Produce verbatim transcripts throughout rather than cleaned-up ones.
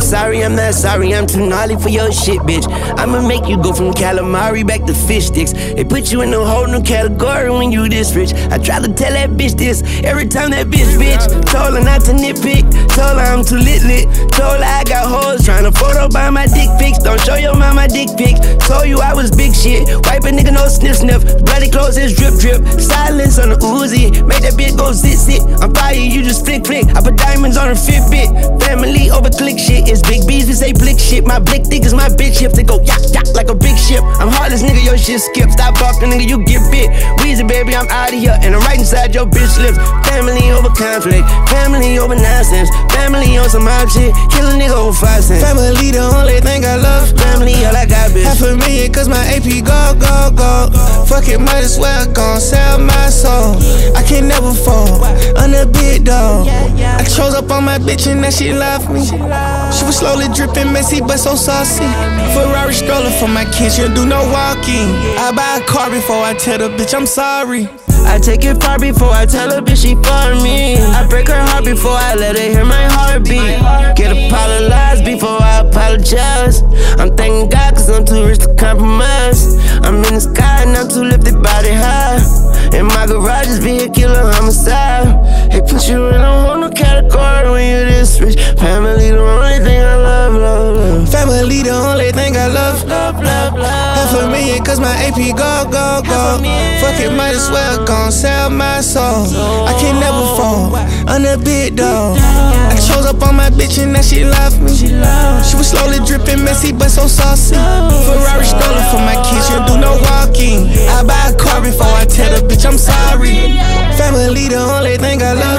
sorry, I'm not sorry, I'm too gnarly for your shit, bitch. I'ma make you go from calamari back to fish sticks. They put you in a whole new category when you this rich. I try to tell that bitch this every time that bitch bitch. Told her not to nitpick, told her I'm too lit lit. Told her I got hoes tryna photo by my dick pics. Don't show your mama my dick pics. Told you I was big shit, wipe a nigga no sniff sniff. Bloody clothes is drip drip, silence on the Uzi. Make that bitch go sit sit. I'm fire, you just flick flick. I put diamonds on her Fitbit. Family over click shit, it's big B's, we say blick shit. My blick dick is my bitch hip, they go yak yak like a big ship. I'm heartless nigga, your shit skip. Stop barking nigga, you get bit. Weezy baby, I'm out of here, and I'm right inside your bitch lips. Family over conflict, family over nonsense. Family on some mob shit, kill a nigga over five cents. Family the only thing I love, family all I got, bitch. Half a million cause my A P go, go, go. Fuck it, might as well gon' sell my soul. I can never fall, I'm a big dog. I chose up on my bitch and that she loved me. She was slowly dripping, messy but so saucy. Ferrari stroller for my kids, she'll do no walking. I buy a car before I tell the bitch I'm sorry. I take it far before I tell her bitch she for me. I break her heart before I let her hear my heartbeat. Get apologized before I apologize. I'm thanking God cause I'm too rich to compromise. I'm in the sky and I'm too lifted body high. In my garage is vehicular homicide. They put you in a whole new category when you this rich. Family the only thing I love, love, love. Family the only thing I love, love, love, love. Half a million cause my A P go, go, go. Fuck it, might as well gon' sell my soul. I can never fall, I'm a big dog. I chose up on my bitch and that she loved me. She was slowly dripping, messy but so saucy. Ferrari stroller for my kids, she'll do no walking. I buy a car before I tell the bitch I'm sorry. Family the only thing I love.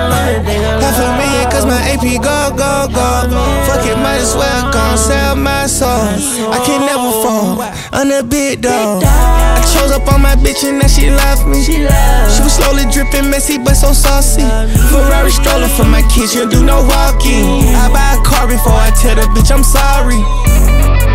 Half a million cause my A P go, go, go. Fuck it, might as well gon' sell my soul. I can never fall, I'm a big dog. I chose up on my bitch and that she loved me. She was slowly dripping, messy but so saucy. Ferrari stroller for my kids, she'll do no walking. I buy a car before I tell the bitch I'm sorry.